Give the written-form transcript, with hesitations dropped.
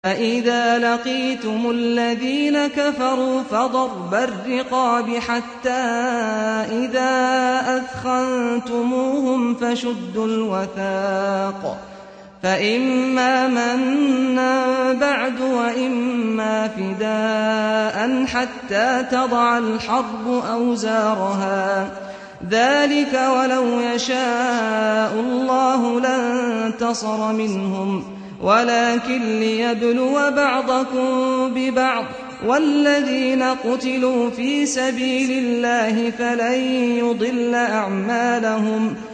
فإذا لقيتم الذين كفروا فضرب الرقاب حتى إذا أثخنتموهم فشدوا الوثاق فإما منا بعد وإما فداء حتى تضع الحرب أوزارها ذلك ولو يشاء الله لانتصر منهم ولكن ليبلو بعضكم ببعض والذين قتلوا في سبيل الله فلن يضل أعمالهم